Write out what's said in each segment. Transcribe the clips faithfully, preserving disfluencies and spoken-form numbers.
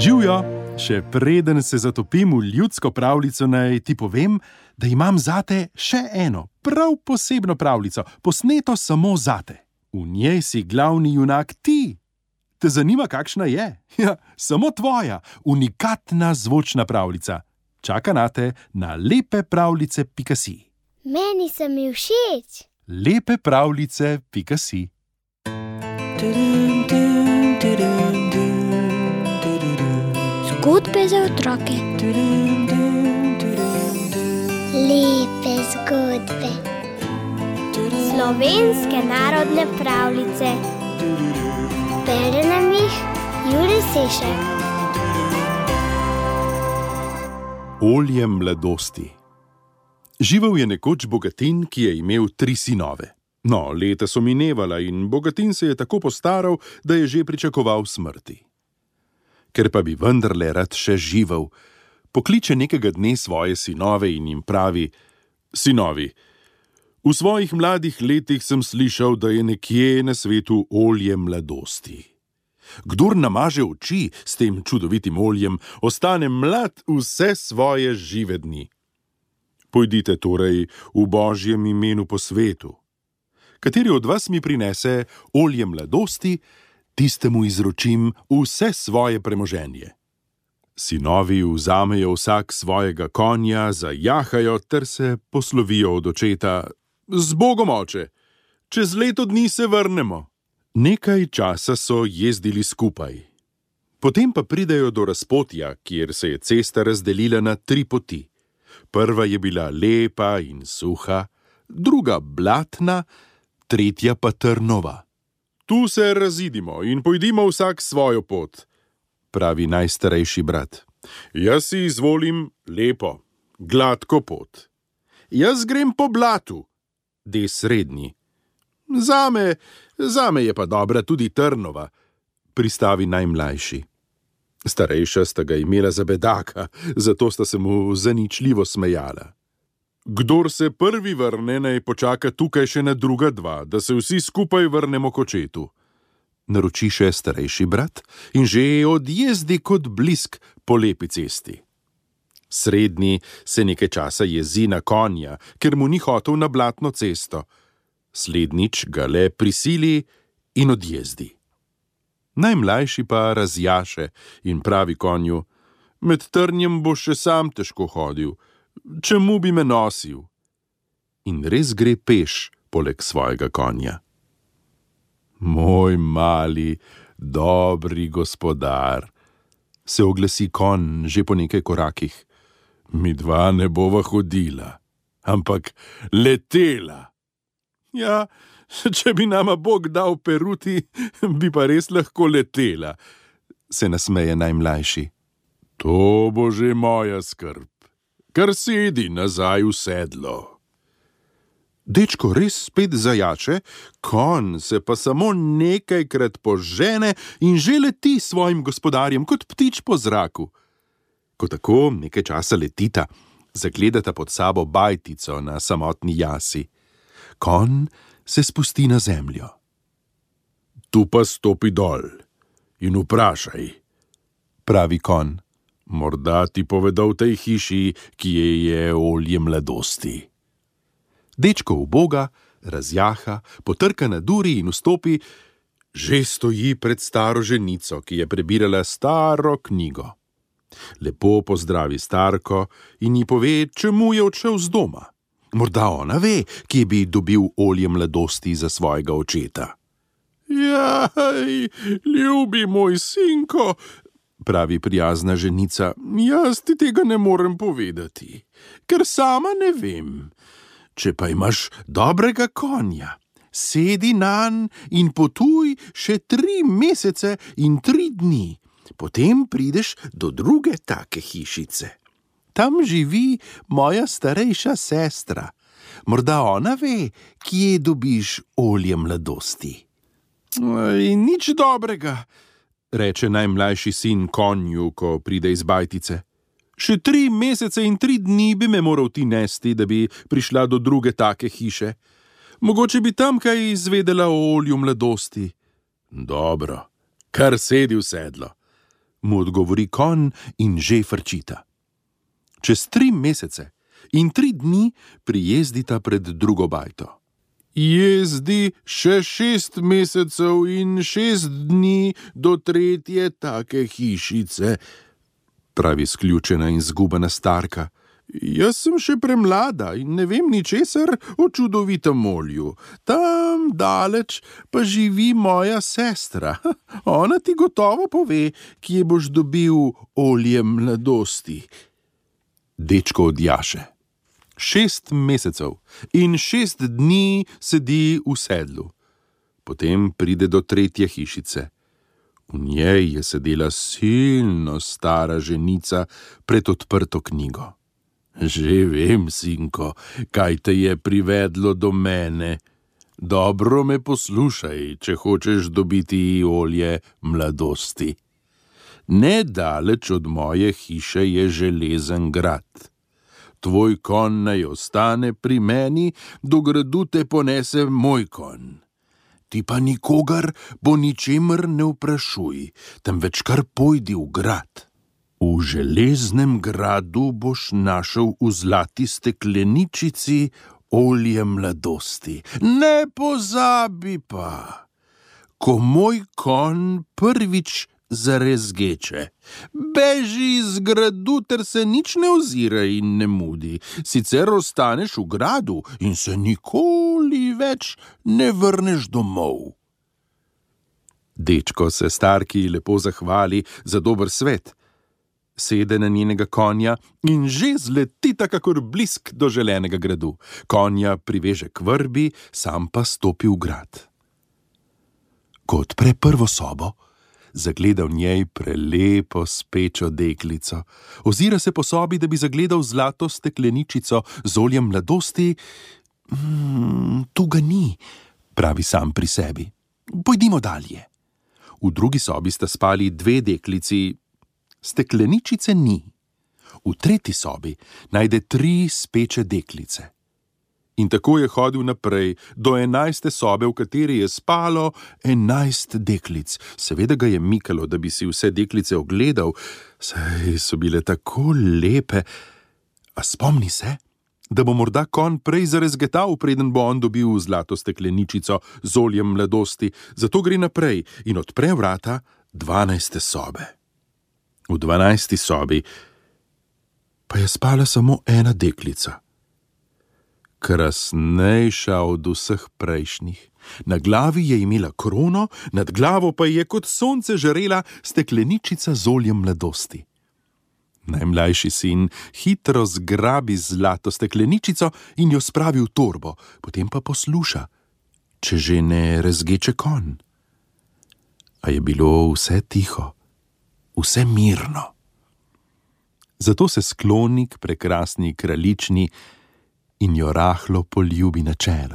Živjo, še preden se zatopim v ljudsko pravljico, naj ti povem, da imam zate še eno, prav posebno pravljico, posneto samo zate. V njej si glavni junak ti. Te zanima, kakšna je? Ja, samo tvoja, unikatna zvočna pravljica. Čaka nate na lepepravljice pika si. Meni se mi všeč. lepepravljice pika si. Zgodbe za otroke. Lepe zgodbe. Slovenske narodne pravljice. Bere nam jih Jure Sešek. Olje mladosti. Živel je nekoč bogatin, ki je imel tri sinove. No, leta so minevala in bogatin se je tako postaral, da je že pričakoval smrti. Ker pa bi vendarle rad še živel, pokliče nekega dne svoje sinove in jim pravi: Sinovi, v svojih mladih letih sem slišal, da je nekje na svetu olje mladosti. Kdor namaže oči s tem čudovitim oljem, ostane mlad vse svoje žive dni. Pojdite torej v Božjem imenu po svetu. Kateri od vas mi prinese olje mladosti, tistemu izročim vse svoje premoženje. Sinovi vzamejo vsak svojega konja, zajahajo ter se poslovijo od očeta: Z Bogom, oče, čez leto dni se vrnemo. Nekaj časa so jezdili skupaj. Potem pa pridejo do razpotja, kjer se je cesta razdelila na tri poti. Prva je bila lepa in suha, druga blatna, tretja pa trnova. Tu se razidimo in pojdimo vsak svojo pot, pravi najstarejši brat. Jaz si izvolim lepo, gladko pot. Jaz grem po blatu, de srednji. Zame, zame je pa dobra tudi trnova, pristavi najmlajši. Starejša sta ga imela za bedaka, zato sta se mu zaničljivo smejala. Kdor se prvi vrne, naj počaka tukaj še na druga dva, da se vsi skupaj vrnemo k očetu. Naroči še starejši brat in že odjezdi kot blisk po lepi cesti. Srednji se nekaj časa jezi na konja, ker mu ni hotel na blatno cesto. Slednjič ga le prisili in odjezdi. Najmlajši pa razjaše in pravi konju: Med trnjem boš še sam težko hodil, čemu bi me nosil? In res gre peš poleg svojega konja. Moj mali, dobri gospodar, se oglasi konj že po nekaj korakih. Midva ne bova hodila, ampak letela. Ja, če bi nama Bog dal peruti, bi pa res lahko letela, se nasmeje najmlajši. To bo že moja skrb. Kar sedi nazaj v sedlo. Dečko res spet zajače, konj se pa samo nekajkrat požene in že leti svojim gospodarjem kot ptič po zraku. Ko tako nekaj časa letita, zagledata pod sabo bajtico na samotni jasi. Konj se spusti na zemljo. Tu pa stopi dol in vprašaj, pravi konj. Morda ti povedo v tej hiši, kje je olje mladosti. Dečko uboga, razjaha, potrka na duri in vstopi, že stoji pred staro ženico, ki je prebirala staro knjigo. Lepo pozdravi starko in ji pove, čemu je odšel z doma. Morda ona ve, kje bi dobil olje mladosti za svojega očeta. Jaj, ljubi moj sinko, pravi prijazna ženica, jaz ti tega ne morem povedati, ker sama ne vem. Če pa imaš dobrega konja, sedi nanj in potuj še tri mesece in tri dni, potem prideš do druge take hišice. Tam živi moja starejša sestra. Morda ona ve, kje dobiš olje mladosti. Ej, nič dobrega, reče najmlajši sin konju, ko pride iz bajtice. Še tri mesece in tri dni bi me moral ti nesti, da bi prišla do druge take hiše. Mogoče bi tam kaj izvedela o olju mladosti. Dobro, kar sedi v sedlo. mu odgovori konj in že frčita. Čez tri mesece in tri dni prijezdita pred drugo bajto. Jezdi še šest mesecev in šest dni do tretje take hišice, pravi sključena in zgubana starka. Jaz sem še premlada in ne vem ničesar o čudovitem olju. Tam daleč pa živi moja sestra. Ona ti gotovo pove, kje boš dobil olje mladosti. Dečko odjaše. Šest mesecev in šest dni sedi v sedlu. Potem pride do tretje hišice. V njej je sedela silno stara ženica pred odprto knjigo. Že vem, sinko, kaj te je privedlo do mene. Dobro me poslušaj, če hočeš dobiti olje mladosti. Nedaleč od moje hiše je železen grad. Tvoj konj naj ostane pri meni, do gradu te ponese moj konj. Ti pa nikogar po ničemer ne vprašuj, temveč kar pojdi v grad. V železnem gradu boš našel v zlati stekleničici olje mladosti. Ne pozabi pa, ko moj konj prvič zarezgeče, beži iz gradu ter se nič ne ozira in ne mudi, sicer ostaneš v gradu in se nikoli več ne vrneš domov. Dečko se starki lepo zahvali za dober svet, sede na njenega konja in že zletita kakor blisk do želenega gradu. Konja priveže k vrbi, sam pa stopi v grad. Ko odpre prvo sobo, zagleda v njej prelepo spečo deklico. Ozira se po sobi, da bi zagledal zlato stekleničico z oljem mladosti. Mm, tu ga ni, pravi sam pri sebi. Pojdimo dalje. V drugi sobi sta spali dve deklici. Stekleničice ni. V tretji sobi najde tri speče deklice. In tako je hodil naprej, do enajste sobe, v kateri je spalo enajst deklic. Seveda ga je mikalo, da bi si vse deklice ogledal, saj so bile tako lepe. A spomni se, da bo morda konj prej zarezgetal, preden bo on dobil zlato stekleničico z oljem mladosti. Zato gre naprej in odpre vrata dvanajste sobe. V dvanajsti sobi pa je spala samo ena deklica. Krasnejša od vseh prejšnjih. Na glavi je imela krono, nad glavo pa je kot sonce žarela stekleničica z oljem mladosti. Najmlajši sin hitro zgrabi zlato stekleničico in jo spravi v torbo, potem pa posluša, če že ne rezgeče konj. A je bilo vse tiho, vse mirno. Zato se skloni k prekrasni kraljični in jo rahlo poljubi na čelo.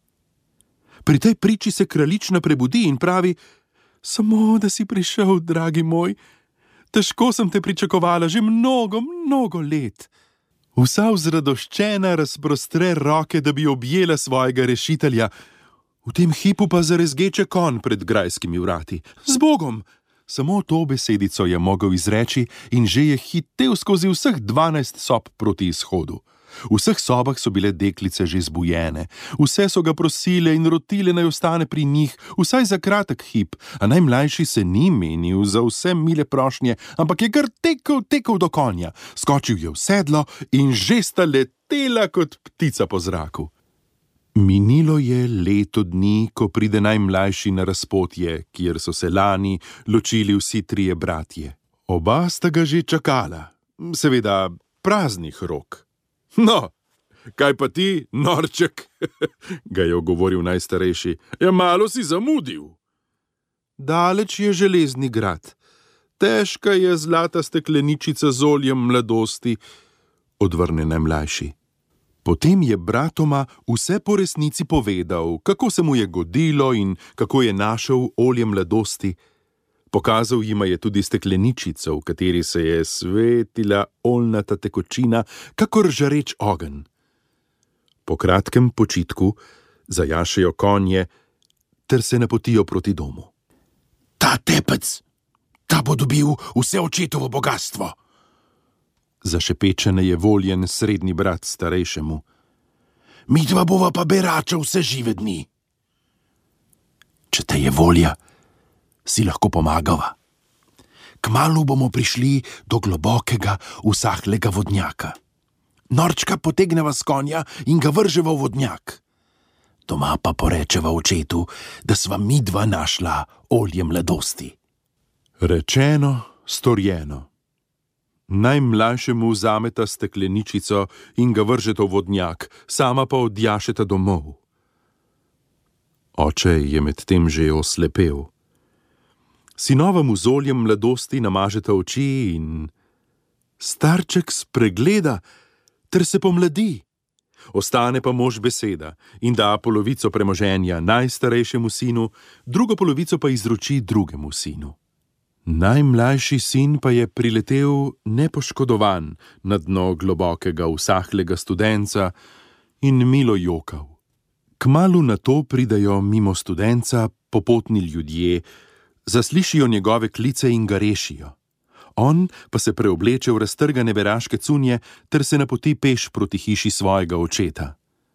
Pri tej priči se kraljična prebudi in pravi: Samo, da si prišel, dragi moj. Težko sem te pričakovala že mnogo, mnogo let. Vsa vzradoščena razprostre roke, da bi objela svojega rešitelja. V tem hipu pa zarezgeče konj pred grajskimi vrati. Z Bogom! Samo to besedico je mogel izreči in že je hitel skozi vseh dvanajst sob proti izhodu. V vseh sobah so bile deklice že zbujene, vse so ga prosile in rotile, naj ostane pri njih, vsaj za kratek hip, a najmlajši se ni menil za vse mile prošnje, ampak je kar tekel, tekel do konja, skočil je v sedlo in že sta letela kot ptica po zraku. Minilo je leto dni, ko pride najmlajši na razpotje, kjer so se lani ločili vsi trije bratje. Oba sta ga že čakala, seveda praznih rok. No, kaj pa ti, norček, ga je ogovoril najstarejši, ja, malo si zamudil. Daleč je železni grad, težka je zlata stekleničica z oljem mladosti, odvrne najmlajši. Potem je bratoma vse po resnici povedal, kako se mu je godilo in kako je našel olje mladosti. Pokazal jima je tudi stekleničico, v kateri se je svetila oljnata tekočina, kakor žareč ogenj. Po kratkem počitku zajašejo konje ter se napotijo proti domu. Ta tepec, Ta bo dobil vse očetovo bogastvo. Zašepeče nejevoljen srednji brat starejšemu. Midva bova pa berača vse žive dni. Če te je volja, si lahko pomagava. Kmalu bomo prišli do globokega, usahlega vodnjaka. Norčka potegneva s konja in ga vrževa v vodnjak. Doma pa porečeva očetu, da sva midva našla olje mladosti. Rečeno, storjeno. Najmlajšemu vzameta stekleničico in ga vržeta v vodnjak, sama pa odjašeta domov. Oče je medtem že oslepel. Sinovemu z oljem mladosti namažeta oči in starček spregleda ter se pomladi. Ostane pa mož beseda in da polovico premoženja najstarejšemu sinu, drugo polovico pa izroči drugemu sinu. Najmlajši sin pa je priletel nepoškodovan na dno globokega, usahlega studenca in milo jokal. Kmalu nato pridejo mimo studenca popotni ljudje, zaslišijo njegove klice in ga rešijo. On pa se preobleče v raztrgane beraške cunje ter se napoti peš proti hiši svojega očeta.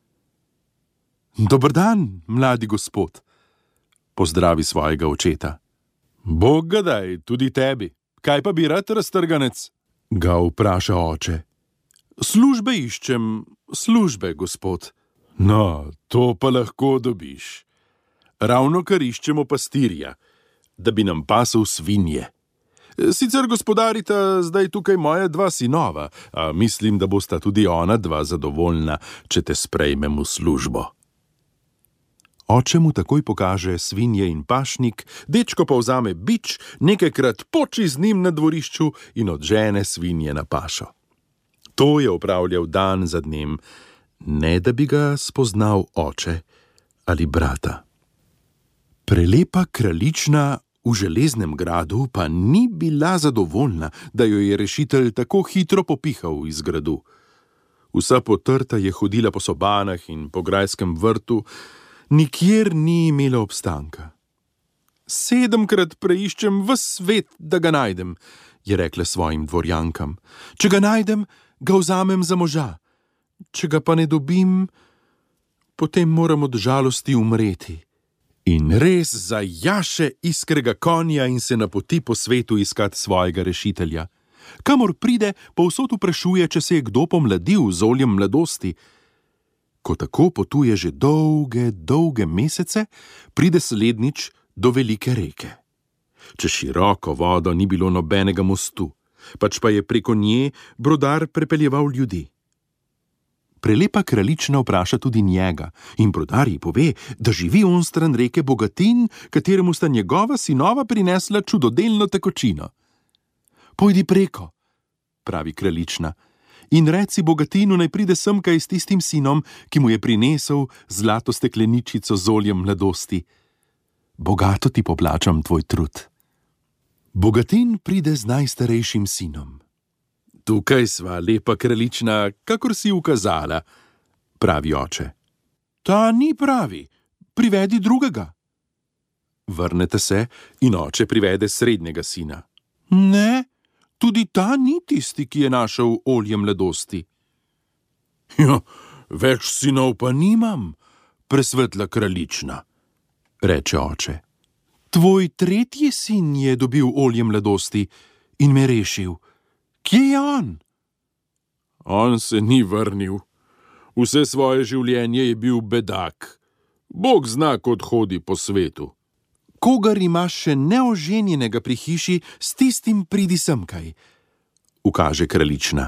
Dober dan, mladi gospod, pozdravi svojega očeta. Bog ga daj, tudi tebi. Kaj pa bi rad, raztrganec? Ga vpraša oče. Službe iščem, službe, gospod. No, to pa lahko dobiš. Ravno kar iščemo pastirja, da bi nam pasel svinje. Sicer gospodarita zdaj tukaj moja dva sinova, a mislim, da bosta tudi ona dva zadovoljna, če te sprejmem v službo. Oče mu takoj pokaže svinje in pašnik, dečko pa vzame bič, nekajkrat poči z njim na dvorišču in odžene svinje na pašo. To je opravljal dan za dnem, ne da bi ga spoznal oče ali brata. Prelepa kraljična v železnem gradu pa ni bila zadovoljna, da jo je rešitelj tako hitro popihal iz gradu. Vsa potrta je hodila po sobanah in po grajskem vrtu, nikjer ni imela obstanka. Sedemkrat preiščem ves svet, da ga najdem, je rekla svojim dvorjankam. Če ga najdem, ga vzamem za moža. Če ga pa ne dobim, potem moram od žalosti umreti. In res zajaše iskrega konja in se napoti po svetu iskat svojega rešitelja. Kamor pride, povsod vprašuje, če se je kdo pomladil z oljem mladosti. Ko tako potuje že dolge, dolge mesece, pride slednjič do velike reke. Čez široko vodo ni bilo nobenega mostu, pač pa je preko nje brodar prepeljeval ljudi. Prelepa kraljična vpraša tudi njega in brodar ji pove, da živi onstran reke Bogatin, kateremu sta njegova sinova prinesla čudodelno tekočino. Pojdi preko, pravi kraljična, in reci Bogatinu, naj pride semkaj s tistim sinom, ki mu je prinesel zlato stekleničico z oljem mladosti. Bogato ti poplačam tvoj trud. Bogatin pride z najstarejšim sinom. Tukaj sva, lepa kraljična, kakor si ukazala, pravi oče. Ta ni pravi, privedi drugega. Vrnete se in oče privede srednjega sina. Ne, tudi ta ni tisti, ki je našel olje mladosti. Jo, več sinov pa nimam, presvetla kraljična, reče oče. Tvoj tretji sin je dobil olje mladosti in me rešil. Kje je on? On se ni vrnil. Vse svoje življenje je bil bedak. Bog zna, kot hodi po svetu. Kogar imaš še neoženjenega pri hiši, s tistim pridi semkaj, ukaže kraljična.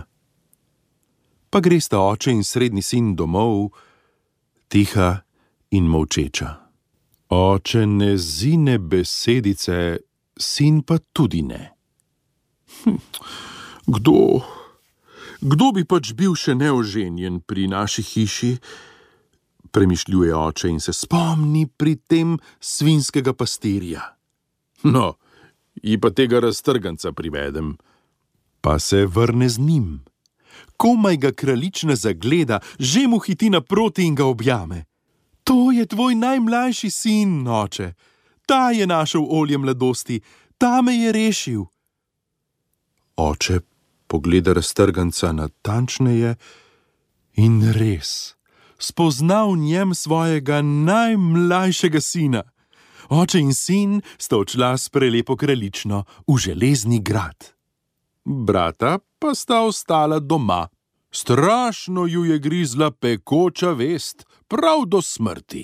Pa gresta oče in srednji sin domov, tiha in molčeča. Oče ne zine besedice, sin pa tudi ne. Hm. Kdo, kdo bi pač bil še neoženjen pri naši hiši? Premišljuje oče in se spomni pri tem svinskega pastirja. No, ji pa tega raztrganca privedem. Pa se vrne z njim. Komaj ga kraljična zagleda, že mu hiti naproti in ga objame. To je tvoj najmlajši sin, oče. Ta je našel olje mladosti, ta me je rešil. Oče pogleda raztrganca natančneje in res spozna v njem svojega najmlajšega sina. Oče in sin sta odšla s prelepo kraljično v železni grad. Brata pa sta ostala doma. Strašno ju je grizla pekoča vest, prav do smrti.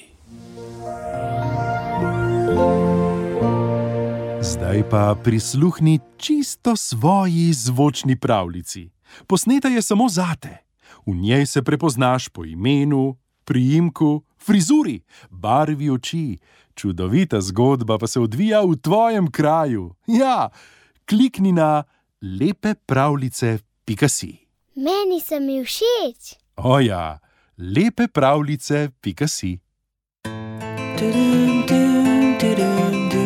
Zdaj pa prisluhni čisto svoji zvočni pravljici. Posneta je samo zate. V njej se prepoznaš po imenu, priimku, frizuri, barvi oči. Čudovita zgodba pa se odvija v tvojem kraju. Ja, klikni na lepepravljice pika si. Meni se mi všeč. O ja, lepepravljice pika si. Dum, dum, dum, dum.